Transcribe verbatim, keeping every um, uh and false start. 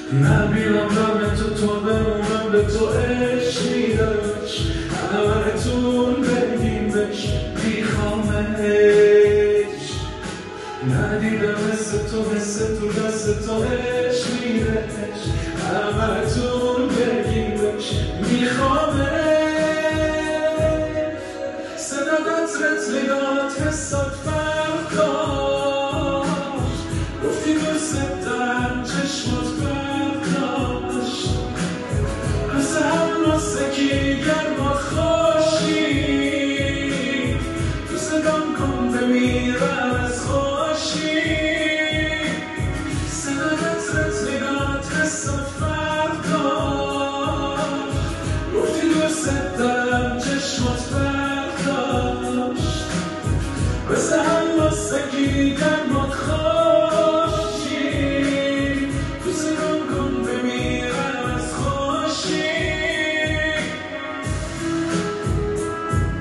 نبینم دم تو تا بمونم به تو عشق میدمش همه‌تون بگیمش میخوامش ندیدم حس تو حس تو دست تو عشق میدهش همه‌تون بگیمش میخوامش صدا قطرت نگات حسات